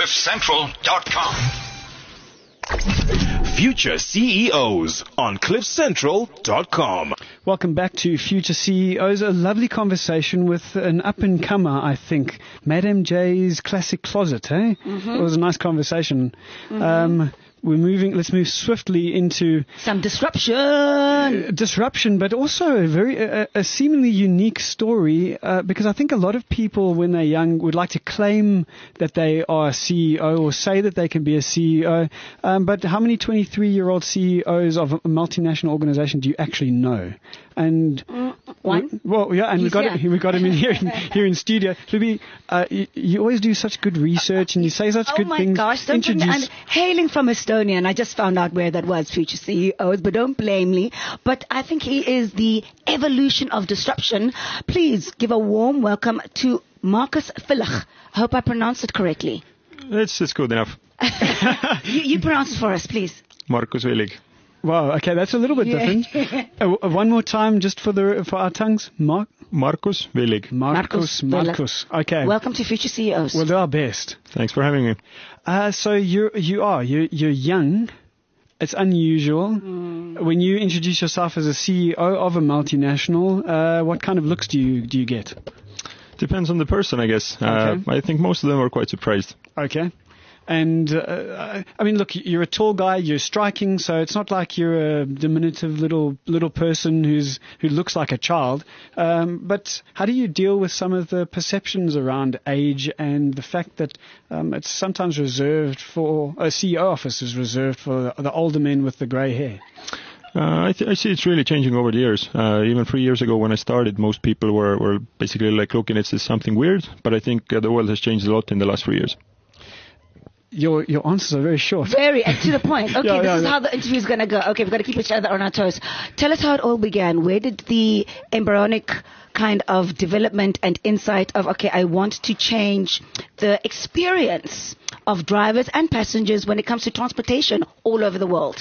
CliffCentral.com. Future CEOs on CliffCentral.com. Welcome back to Future CEOs. A lovely conversation with an up-and-comer, I think. Madame J's Classic Closet, eh? Mm-hmm. It was a nice conversation. Mm-hmm. Let's move swiftly into some disruption, but also a seemingly unique story, because I think a lot of people, when they're young, would like to claim that they are a CEO or say that they can be a CEO. But how many 23-year-old CEOs of a multinational organization do you actually know? And one. Well, yeah, and we got him in here in studio. Luby, you always do such good research and you say such good things. Oh my gosh! I'm hailing from Estonia, and I just found out where that was. Future CEOs, but don't blame me. But I think he is the evolution of disruption. Please give a warm welcome to Marcus Willig. I hope I pronounced it correctly. It's good enough. you pronounce it for us, please. Marcus Willig. Wow, okay, that's a little bit different. One more time, just for our tongues. Marcus Willig. Marcus. Okay. Welcome to Future CEOs. We'll do our best. Thanks for having me. So you're young. It's unusual. When you introduce yourself as a CEO of a multinational, what kind of looks do you get? Depends on the person, I guess. Okay. I think most of them are quite surprised. Okay. And, I mean, look, you're a tall guy, you're striking, so it's not like you're a diminutive little person who looks like a child. But how do you deal with some of the perceptions around age and the fact that it's sometimes reserved for, a CEO office is reserved for the older men with the grey hair? I see it's really changing over the years. Even 3 years ago when I started, most people were basically like looking at this as something weird, but I think the world has changed a lot in the last 3 years. Your answers are very short. Very, and to the point. Okay, this is how the interview is going to go. Okay, we've got to keep each other on our toes. Tell us how it all began. Where did the embryonic kind of development and insight of, okay, I want to change the experience of drivers and passengers when it comes to transportation all over the world?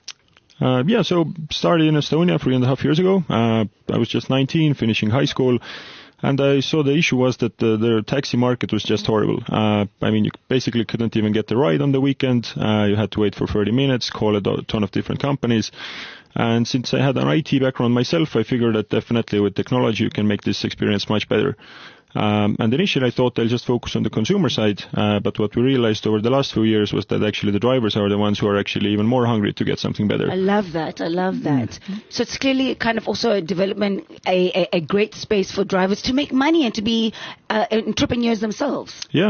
So started in Estonia 3.5 years ago. I was just 19, finishing high school. And I saw the issue was that the taxi market was just horrible. I mean, you basically couldn't even get the ride on the weekend. You had to wait for 30 minutes, call a ton of different companies. And since I had an IT background myself, I figured that definitely with technology you can make this experience much better. And initially I thought I'll just focus on the consumer side, but what we realized over the last few years was that actually the drivers are the ones who are actually even more hungry to get something better. I love that. Mm-hmm. So it's clearly kind of also a development, a great space for drivers to make money and to be entrepreneurs themselves. Yeah,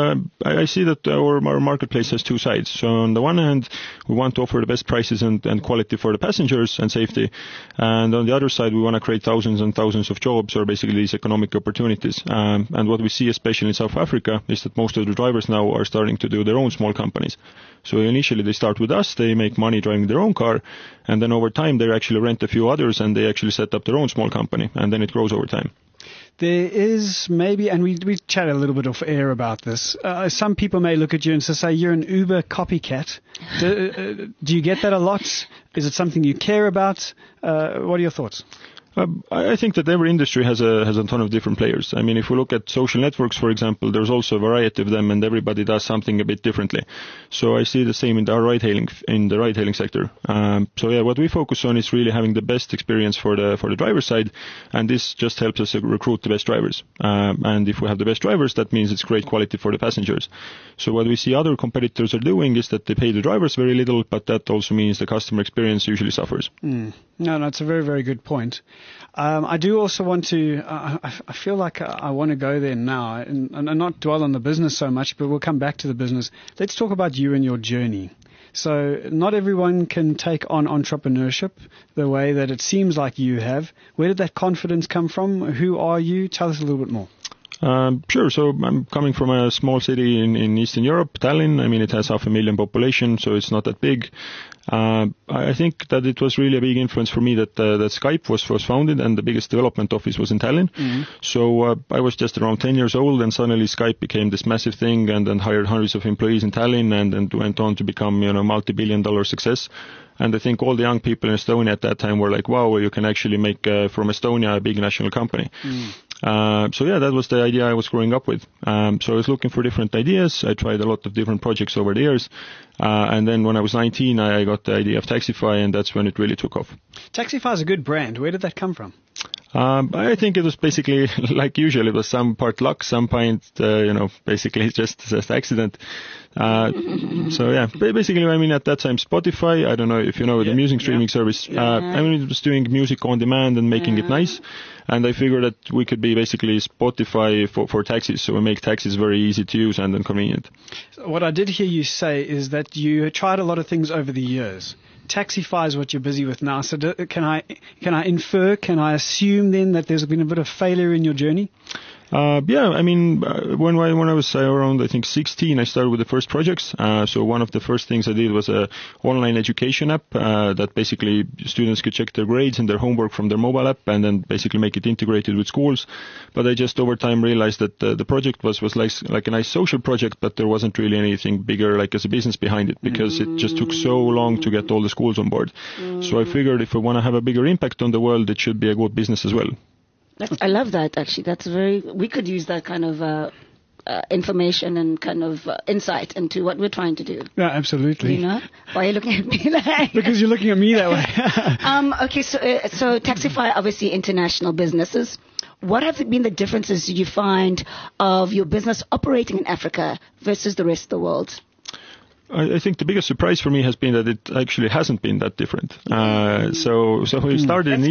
I see that our marketplace has two sides. So on the one hand, we want to offer the best prices and quality for the passengers and safety. And on the other side, we want to create thousands and thousands of jobs, or basically these economic opportunities. And what we see, especially in South Africa, is that most of the drivers now are starting to do their own small companies. So initially they start with us, they make money driving their own car, and then over time they actually rent a few others and they actually set up their own small company, and then it grows over time. There is maybe, and we chat a little bit off air about this, some people may look at you and say, you're an Uber copycat. Do you get that a lot? Is it something you care about? What are your thoughts? I think that every industry has a ton of different players. I mean, if we look at social networks, for example, there's also a variety of them, and everybody does something a bit differently. So I see the same in the ride-hailing sector. What we focus on is really having the best experience for the driver side, and this just helps us recruit the best drivers. And if we have the best drivers, that means it's great quality for the passengers. So what we see other competitors are doing is that they pay the drivers very little, but that also means the customer experience usually suffers. No, it's a very, very good point. I do also want to, I feel like I want to go there now and not dwell on the business so much, but we'll come back to the business. Let's talk about you and your journey. So not everyone can take on entrepreneurship the way that it seems like you have. Where did that confidence come from? Who are you? Tell us a little bit more. Sure. So I'm coming from a small city in Eastern Europe, Tallinn. I mean, it has 500,000 population, so it's not that big. I think that it was really a big influence for me that Skype was founded and the biggest development office was in Tallinn. Mm-hmm. So I was just around 10 years old and suddenly Skype became this massive thing and hired hundreds of employees in Tallinn and went on to become, multi-billion-dollar success. And I think all the young people in Estonia at that time were like, wow, you can actually make from Estonia a big national company. So yeah, that was the idea I was growing up with. So I was looking for different ideas. I tried a lot of different projects over the years. And then when I was 19, I got the idea of Taxify, and that's when it really took off. Taxify is a good brand. Where did that come from? I think it was basically like usual. It was some part luck, some part, basically just accident. So yeah, basically, I mean, at that time, Spotify, I don't know if you know, the music streaming service, I mean, it was doing music on demand and making it nice. And I figured that we could be basically Spotify for taxis. So we make taxis very easy to use and then convenient. So what I did hear you say is that you tried a lot of things over the years. Taxify is what you're busy with now. So can I assume then that there's been a bit of failure in your journey? Yeah, I mean, when I was around, I think 16, I started with the first projects. So one of the first things I did was a online education app that basically students could check their grades and their homework from their mobile app and then basically make it integrated with schools. But I just over time realized that the project was like a nice social project, but there wasn't really anything bigger like as a business behind it because it just took so long to get all the schools on board. So I figured if I want to have a bigger impact on the world, it should be a good business as well. I love that, actually. That's we could use that kind of information and kind of insight into what we're trying to do. Yeah, absolutely. You know? Why are you looking at me like Because you're looking at me that way. Okay, so Taxify, obviously international businesses. What have been the differences you find of your business operating in Africa versus the rest of the world? I think the biggest surprise for me has been that it actually hasn't been that different. So we started in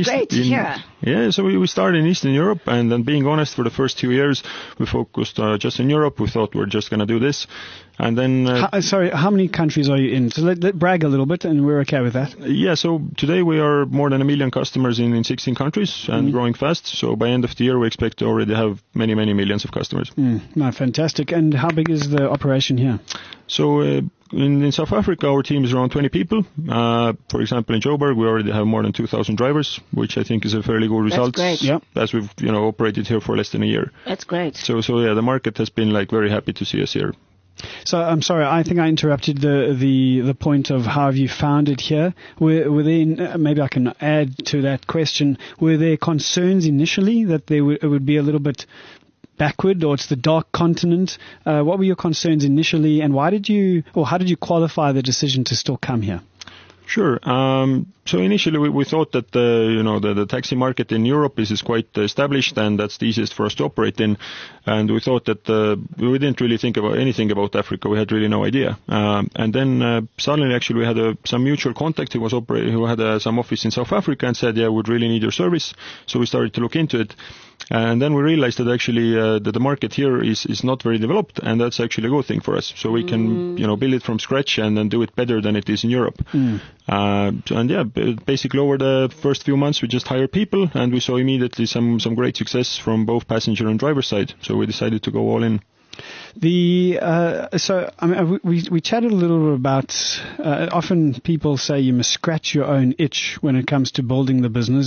we started in Eastern Europe, and then being honest, for the first 2 years we focused just in Europe. We thought we're just going to do this, and then how many countries are you in? So let brag a little bit, and we're okay with that. Yeah, so today we are more than 1 million customers in 16 countries and growing fast. So by end of the year we expect to already have many millions of customers. No, fantastic. And how big is the operation here? So in South Africa, our team is around 20 people. For example, in Joburg, we already have more than 2,000 drivers, which I think is a fairly good result. That's great. Yeah. As we've operated here for less than a year. That's great. So yeah, the market has been very happy to see us here. So I'm sorry, I think I interrupted the point of how have you found it here. Were there, maybe I can add to that question, were there concerns initially that it would be a little bit backward, or it's the dark continent? What were your concerns initially, and how did you qualify the decision to still come here? Sure. So initially we thought that the taxi market in Europe is quite established, and that's the easiest for us to operate in. And we thought that we didn't really think about anything about Africa. We had really no idea. And then suddenly, actually, we had some mutual contact who had some office in South Africa and said, "Yeah, we'd really need your service." So we started to look into it. And then we realized that actually that the market here is not very developed, and that's actually a good thing for us. So we can build it from scratch and then do it better than it is in Europe. And yeah, basically over the first few months we just hired people, and we saw immediately some great success from both passenger and driver side. So we decided to go all in. We chatted a little bit about, often people say you must scratch your own itch when it comes to building the business.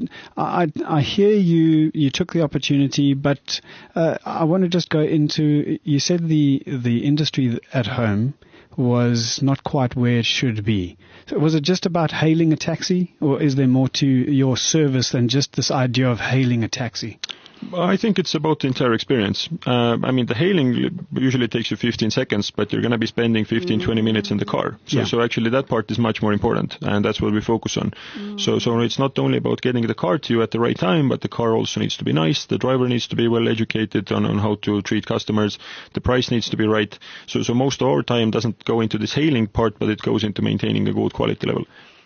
I hear you took the opportunity, but I want to just go into, you said the industry at home was not quite where it should be. So was it just about hailing a taxi, or is there more to your service than just this idea of hailing a taxi? I think it's about the entire experience. I mean, the hailing usually takes you 15 seconds, but you're going to be spending 15, 20 minutes in the car. So actually that part is much more important, and that's what we focus on. So it's not only about getting the car to you at the right time, but the car also needs to be nice. The driver needs to be well educated on how to treat customers. The price needs to be right. So most of our time doesn't go into this hailing part, but it goes into maintaining a good quality level.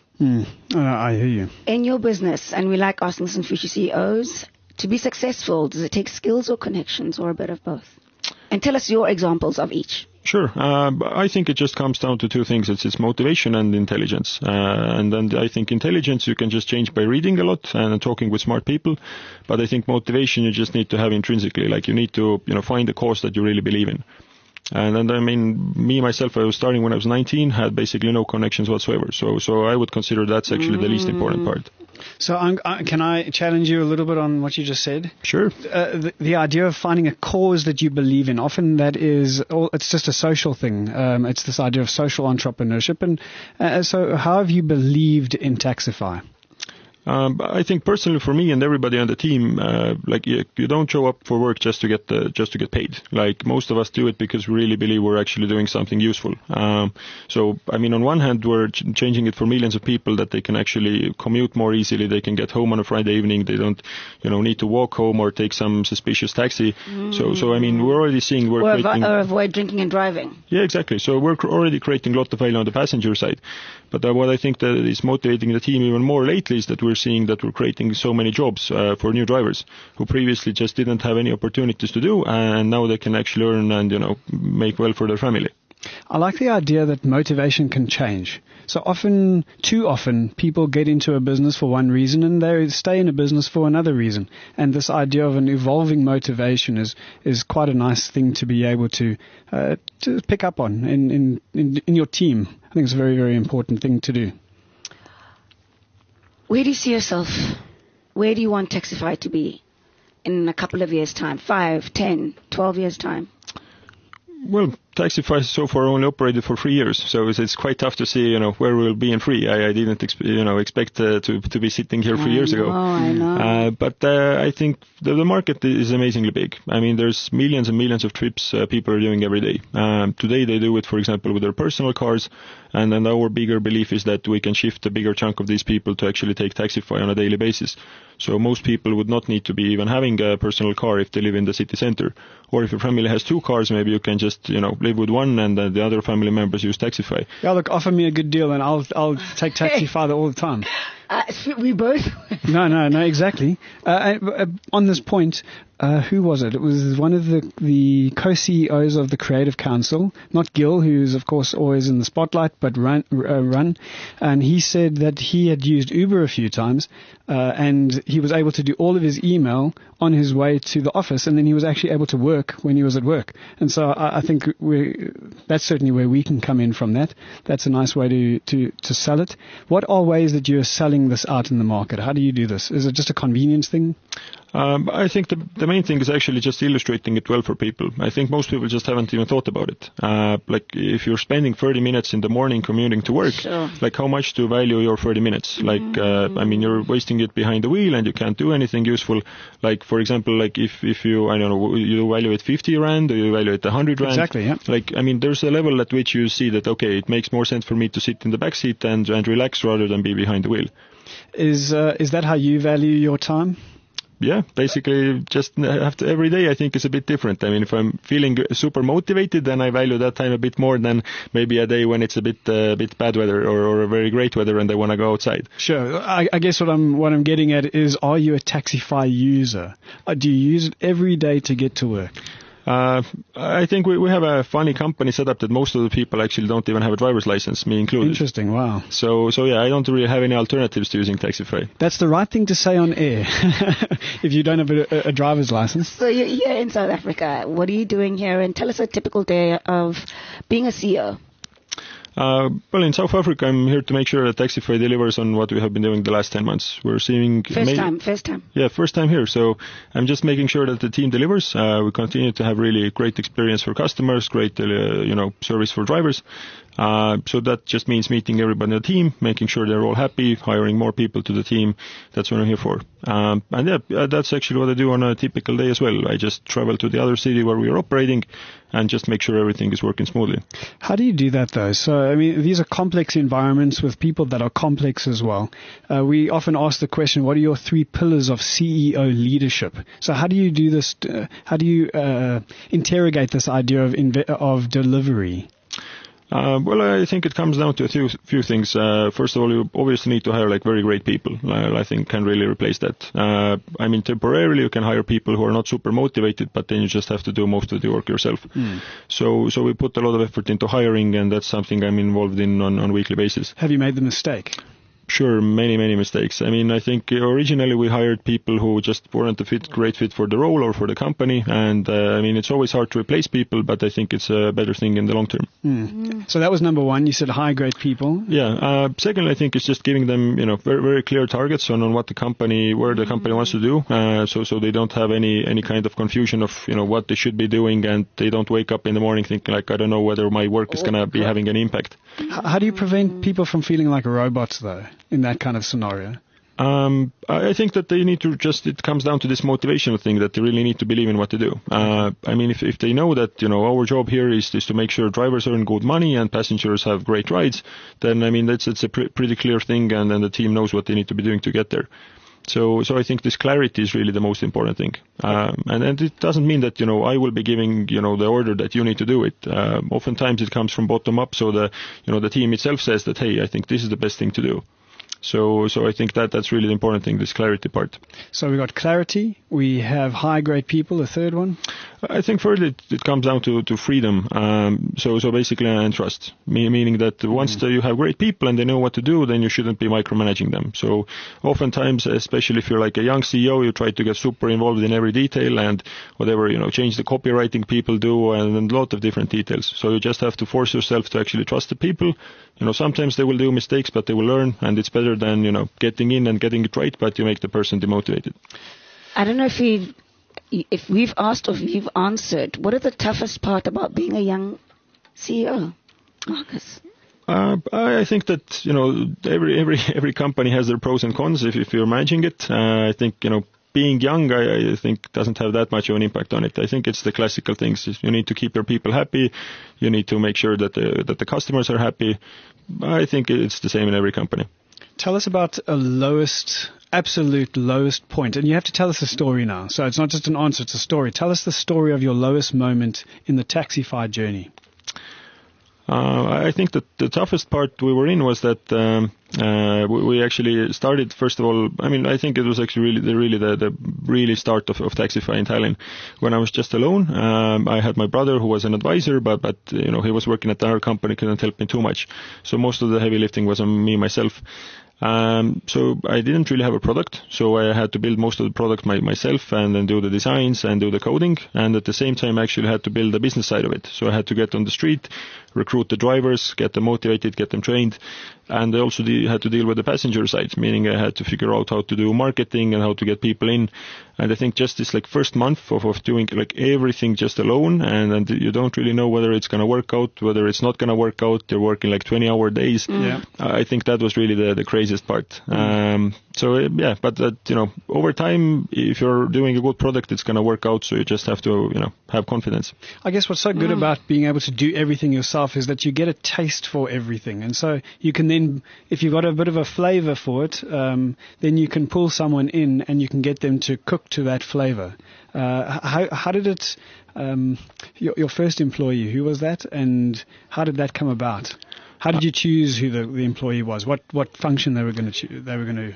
I hear you. In your business, and we like asking some future CEOs, to be successful, does it take skills or connections, or a bit of both? And tell us your examples of each. Sure. I think it just comes down to two things. It's motivation and intelligence. And then I think intelligence you can just change by reading a lot and talking with smart people. But I think motivation you just need to have intrinsically. Like you need to find a cause that you really believe in. And then, I mean, me, myself, I was starting when I was 19, had basically no connections whatsoever. So I would consider that's actually the least important part. So can I challenge you a little bit on what you just said? Sure. The idea of finding a cause that you believe in, often it's just a social thing. It's this idea of social entrepreneurship. And so how have you believed in Taxify? I think personally for me and everybody on the team, like you don't show up for work just to get paid. Like most of us do it because we really believe we're actually doing something useful. So I mean, on one hand, we're changing it for millions of people that they can actually commute more easily. They can get home on a Friday evening. They don't, need to walk home or take some suspicious taxi. So I mean, we're already seeing or avoid drinking and driving. Yeah, exactly. So we're already creating a lot of value on the passenger side. But what I think that is motivating the team even more lately is that we're seeing that we're creating so many jobs for new drivers who previously just didn't have any opportunities to do, and now they can actually earn and make well for their family. I like the idea that motivation can change. So too often, people get into a business for one reason and they stay in a business for another reason. And this idea of an evolving motivation is quite a nice thing to be able to pick up on in your team. I think it's a very, very important thing to do. Where do you see yourself? Where do you want Taxify to be in a couple of years' time? 5, 10, 12 years' time? Well, Taxify so far only operated for 3 years, so it's quite tough to see, where we'll be in 3. I didn't, expect to be sitting here 3 years ago. I know. But I think the market is amazingly big. I mean, there's millions and millions of trips people are doing every day. Today they do it, for example, with their personal cars, and then our bigger belief is that we can shift a bigger chunk of these people to actually take Taxify on a daily basis. So most people would not need to be even having a personal car if they live in the city center. Or if your family has 2 cars, maybe you can just, live with one and the other family members use Taxify. Yeah, look, offer me a good deal and I'll take Taxify all the time. We both. No, exactly. On this point, who was it? It was one of the co-CEOs of the Creative Council, not Gil, who's of course always in the spotlight, but Run. And he said that he had used Uber a few times, and he was able to do all of his email on his way to the office, and then he was actually able to work when he was at work. And so I think that's certainly where we can come in from that. That's a nice way to sell it. What are ways that you're selling this out in the market? How do you do this? Is it just a convenience thing? I think the main thing is actually just illustrating it well for people. I think most people just haven't even thought about it. Like if you're spending 30 minutes in the morning commuting to work, sure. Like how much do you value your 30 minutes? Like, I mean, you're wasting it behind the wheel and you can't do anything useful. Like, for example, like if you, I don't know, you value it 50 rand or you value it 100 rand. Exactly, yeah. Like, I mean, there's a level at which you see that, okay, it makes more sense for me to sit in the back seat and relax rather than be behind the wheel. Is that how you value your time? Yeah, basically just have to, every day I think is a bit different. I mean, if I'm feeling super motivated, then I value that time a bit more than maybe a day when it's a bit bad weather or a very great weather and I want to go outside. Sure. I guess what I'm getting at is, are you a Taxify user? Do you use it every day to get to work? I think we have a funny company set up that most of the people actually don't even have a driver's license, me included. Interesting, wow. So yeah, I don't really have any alternatives to using Taxify. That's the right thing to say on air, if you don't have a driver's license. So you're here in South Africa. What are you doing here? And tell us a typical day of being a CEO. Well, in South Africa, I'm here to make sure that Taxify delivers on what we have been doing the last 10 months. We're seeing... First time. Yeah, first time here. So I'm just making sure that the team delivers. We continue to have really great experience for customers, great, service for drivers. So that just means meeting everybody in the team, making sure they're all happy, hiring more people to the team. That's what I'm here for. And yeah, that's actually what I do on a typical day as well. I just travel to the other city where we are operating and just make sure everything is working smoothly. How do you do that though? So, I mean, these are complex environments with people that are complex as well. We often ask the question, what are your 3 pillars of CEO leadership? So how do you do this? How do you interrogate this idea of delivery? Well, I think it comes down to a few things. First of all, you obviously need to hire very great people. I think can really replace that. I mean, temporarily you can hire people who are not super motivated, but then you just have to do most of the work yourself. So we put a lot of effort into hiring, and that's something I'm involved in on a weekly basis. Have you made the mistake? Sure, many mistakes. I mean, I think originally we hired people who just weren't a great fit for the role or for the company. And I mean, it's always hard to replace people, but I think it's a better thing in the long term. So that was number 1. You said hire great people. Yeah. Secondly, I think it's just giving them, very, very clear targets on what the company, where the company wants to do. So they don't have any kind of confusion of, what they should be doing, and they don't wake up in the morning thinking I don't know whether my work is going to be having an impact. How do you prevent people from feeling like robots though? In that kind of scenario? I think that they need to it comes down to this motivational thing that they really need to believe in what they do. I mean, if they know that, our job here is to make sure drivers earn good money and passengers have great rides, then, I mean, it's a pretty clear thing, and then the team knows what they need to be doing to get there. So I think this clarity is really the most important thing. And it doesn't mean that, I will be giving, the order that you need to do it. Oftentimes it comes from bottom up. So the team itself says that, hey, I think this is the best thing to do. So I think that's really the important thing, this clarity part. So we got clarity. We have high-grade people, the third one. I think further it comes down to freedom. So basically, and trust, meaning that once you have great people and they know what to do, then you shouldn't be micromanaging them. So oftentimes, especially if you're like a young CEO, you try to get super involved in every detail and whatever, change the copywriting people do and a lot of different details. So you just have to force yourself to actually trust the people. Sometimes they will do mistakes, but they will learn, and it's better than, getting in and getting it right, but you make the person demotivated. I don't know if we've asked or if you've answered, what is the toughest part about being a young CEO, Marcus? I think that, every company has their pros and cons if you're managing it. I think, being young, I think, doesn't have that much of an impact on it. I think it's the classical things. You need to keep your people happy. You need to make sure that the customers are happy. I think it's the same in every company. Tell us about a absolute lowest point. And you have to tell us a story now. So it's not just an answer, it's a story. Tell us the story of your lowest moment in the Taxify journey. I think that the toughest part we were in was that we actually started, first of all, I mean, I think it was actually the really start of Taxify in Thailand when I was just alone. I had my brother who was an advisor, but he was working at another company, couldn't help me too much. So most of the heavy lifting was on me, myself. So I didn't really have a product, so I had to build most of the product myself and then do the designs and do the coding, and at the same time I actually had to build the business side of it. So I had to get on the street, recruit the drivers, get them motivated, get them trained, and I also had to deal with the passenger side, meaning I had to figure out how to do marketing and how to get people in. And I think just this first month of doing everything just alone, and you don't really know whether it's going to work out, whether it's not going to work out. You're working 20-hour days. Yeah. I think that was really the craziest part. But over time, if you're doing a good product, it's going to work out. So you just have to, have confidence. I guess what's so good about being able to do everything yourself is that you get a taste for everything. And so you can then, if you've got a bit of a flavor for it, then you can pull someone in and you can get them to cook to that flavor. How did it, your first employee, who was that, and how did that come about? How did you choose who the employee was? What function they were going to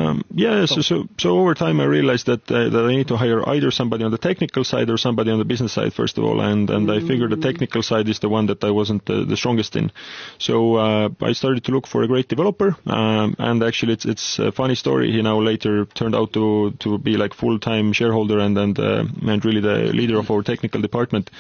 So over time I realized that I need to hire either somebody on the technical side or somebody on the business side first of all, and I figured the technical side is the one that I wasn't the strongest in. So I started to look for a great developer, and actually it's a funny story. He now later turned out to be full-time shareholder and really the leader of our technical department.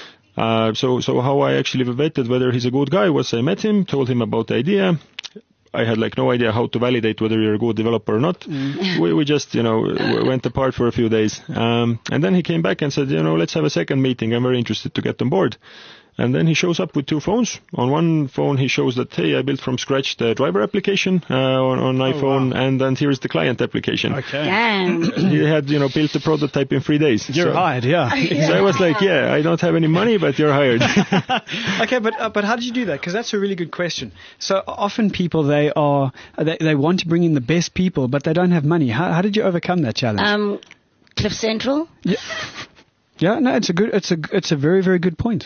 So how I actually vetted whether he's a good guy was I met him, told him about the idea. I had no idea how to validate whether you're a good developer or not. We just, went apart for a few days. And then he came back and said, let's have a second meeting. I'm very interested to get on board. And then he shows up with two phones. On one phone, he shows that, hey, I built from scratch the driver application on iPhone, wow. And then here's the client application. Okay. Damn. He had, built the prototype in 3 days. You're hired, yeah. So I was I don't have any money, but you're hired. Okay, but how did you do that? Because that's a really good question. So often people, they want to bring in the best people, but they don't have money. How did you overcome that challenge? Cliff Central. Yeah, no, it's a very, very good point.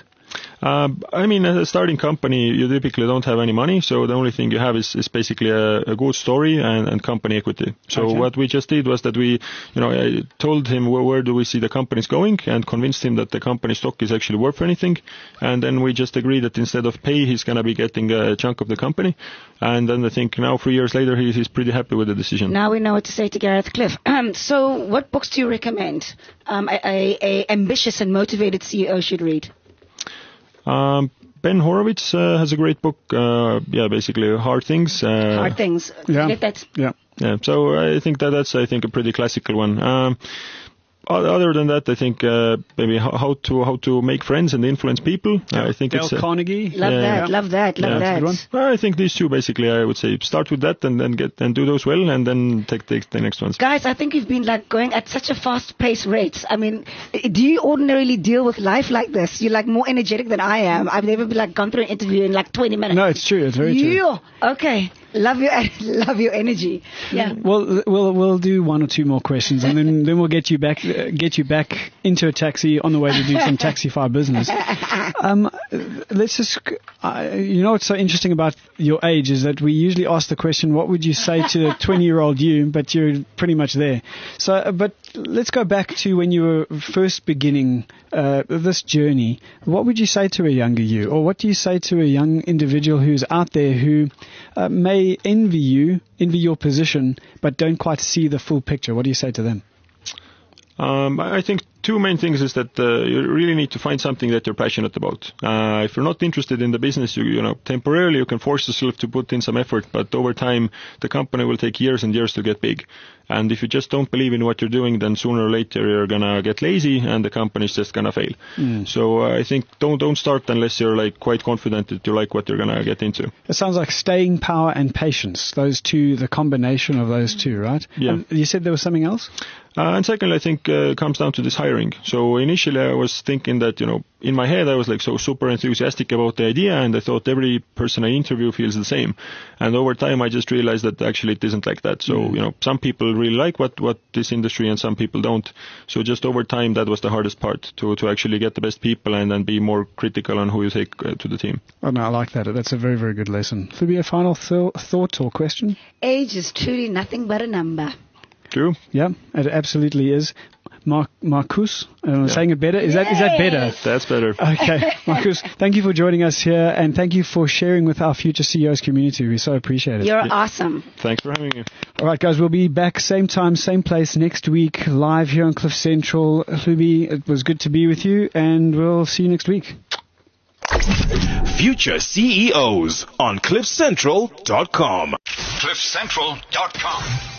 As a starting company, you typically don't have any money, so the only thing you have is basically a good story and company equity. So What we just did was that I told him where do we see the companies going and convinced him that the company stock is actually worth anything. And then we just agreed that instead of pay, he's going to be getting a chunk of the company. And then I think now 3 years later, he's pretty happy with the decision. Now we know what to say to Gareth Cliff. So what books do you recommend a ambitious and motivated CEO should read? Ben Horowitz has a great book, basically Hard Things. Hard Things. Yeah. Yeah. So I think that's a pretty classical one. Other than that, I think maybe how to make friends and influence people. I think Dale Carnegie. Love that. Good one. I think these two basically. I would say start with that and then do those well, and then take the next ones. Guys, I think you've been like going at such a fast-paced rate. I mean, do you ordinarily deal with life like this? You're like more energetic than I am. I've never been like gone through an interview in like 20 minutes. No, it's true. It's very true. Okay. Love your energy. Yeah. Well, we'll do one or two more questions, and then we'll get you back into a taxi on the way to do some Taxify business. Let's just, what's so interesting about your age is that we usually ask the question, what would you say to a 20-year-old you? But you're pretty much there. So, but let's go back to when you were first beginning this journey. What would you say to a younger you, or what do you say to a young individual who's out there who may envy your position, but don't quite see the full picture? What do you say to them? I think two main things is that you really need to find something that you're passionate about. If you're not interested in the business, temporarily you can force yourself to put in some effort, but over time the company will take years and years to get big. And if you just don't believe in what you're doing, then sooner or later you're gonna get lazy and the company's just gonna fail. So I think don't start unless you're like quite confident that you like what you're gonna get into. It sounds like staying power and patience. Those two, the combination of those two, right? Yeah. You said there was something else? And secondly, I think it comes down to this hiring. So initially I was thinking that, in my head I was like so super enthusiastic about the idea, and I thought every person I interview feels the same. And over time I just realized that actually it isn't like that. So, some people really like what this industry and some people don't. So just over time that was the hardest part, to actually get the best people and then be more critical on who you take to the team. Oh, no, I like that. That's a very, very good lesson. Flubi, a final thought or question? Age is truly nothing but a number. True. Yeah, it absolutely is. Marcus, am I saying it better? Is that better? That's better. Okay, Marcus, thank you for joining us here, and thank you for sharing with our Future CEOs community. We so appreciate it. You're awesome. Thanks for having me. All right, guys, we'll be back same time, same place next week, live here on Cliff Central. Flubi, it was good to be with you, and we'll see you next week. Future CEOs on CliffCentral.com. CliffCentral.com.